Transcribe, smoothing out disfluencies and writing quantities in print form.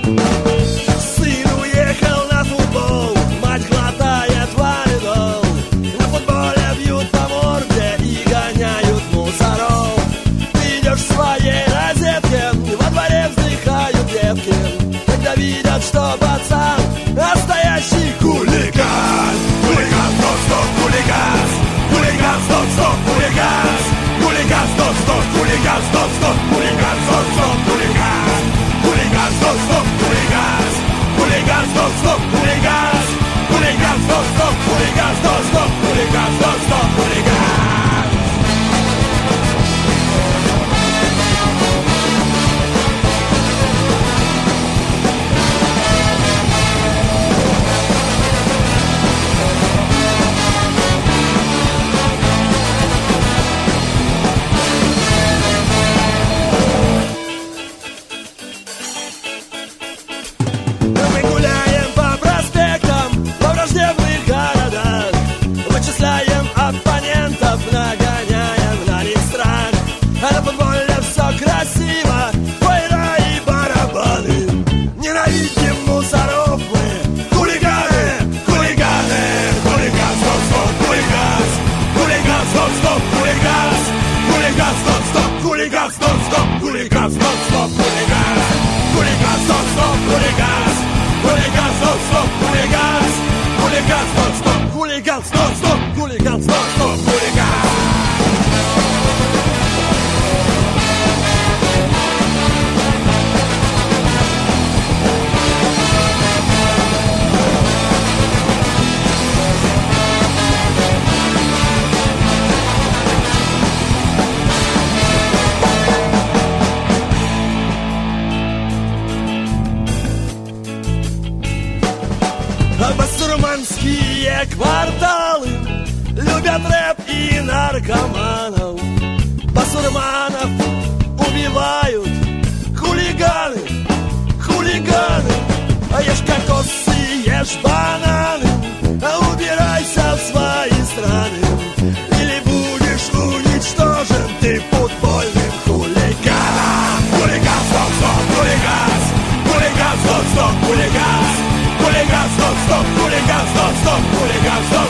Сын уехал на футбол, мать глотает валидол. На футболе бьют по морде и гоняют мусоров. Ты идешь в своей розетке, во дворе вздыхают детки, когда видят, что пацан настоящий хулиган. Хулиган, стоп, хулиган. Хулиган, стоп, хулиган. Хулиган, стоп, хулиган, стоп, хулиган, стоп, хулиган. Хулиган, стоп, хулиган. Хулиган, стоп, хулиган. Хулиган, стоп, хулиган, стоп, хулиган, стоп, хулиган. Мы гуляем по проспектам, во враждебных городах, вычисляем оппонентов, нагоняем на них страх. А на футболе все красиво, фойра и барабаны. Ненавидим мусоров мы, хулиганы, хулиганы. Хулиган, стоп, хулиган. Хулиган, стоп, хулиган. Хулиган, стоп, хулиган, стоп, хулиган, стоп, хулиган. Хулиган, стоп, хулиган. Хулиган, стоп, хулиган. Хулиган, стоп, хулиган, стоп, хулиган, стоп, хулиган. Басурманские кварталы любят рэп и наркоманов. Басурманов убивают хулиганы, хулиганы. А ешь кокосы, ешь бананы, а убирайся в свои страны, или будешь уничтожен ты футбольным хулиганом. Хулиган, стоп, хулиган. Хулиган, стоп, хулиган. Хулиган, стоп, хулиган, стоп, хулиган, стоп.